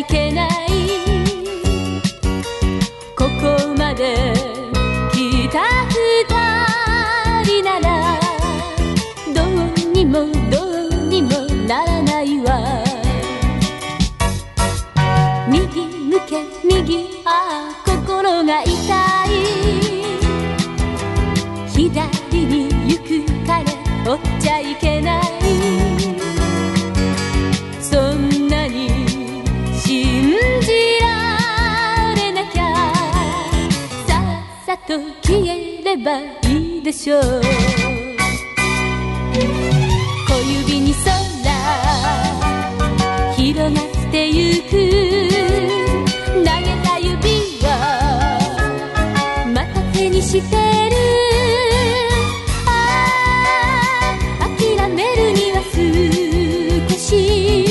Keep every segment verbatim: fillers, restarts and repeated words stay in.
いけない。ここまで来た二人ならどうにもどうにもならないわ。右向け右、ああ心が痛い。左に行くから追っちゃいけない。そんなに信じられなきゃさっさと消えればいいでしょう。小指に空広がってゆく。投げた指はまた手にしてる。ああ諦めるには少し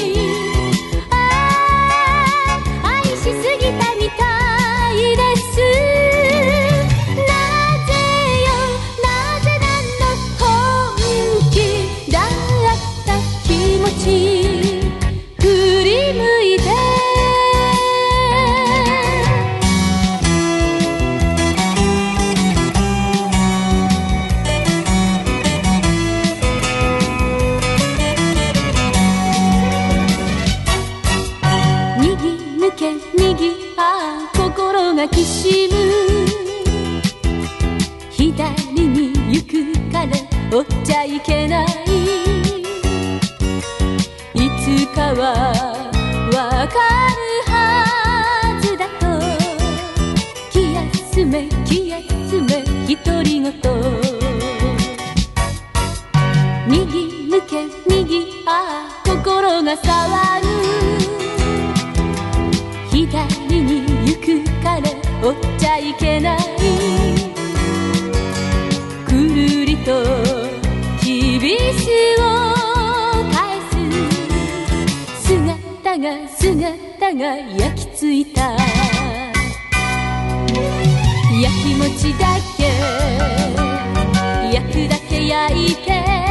右、ああ心がきしむ。左に行くから追っちゃいけない。いつかはわかるはずだと気休め気休め独り言。右向け右、ああ心が騒ぐ。左に行くから追っちゃいけない。くるりときびすを返す。姿が姿が焼きついた。焼きもちだけ焼くだけ焼いて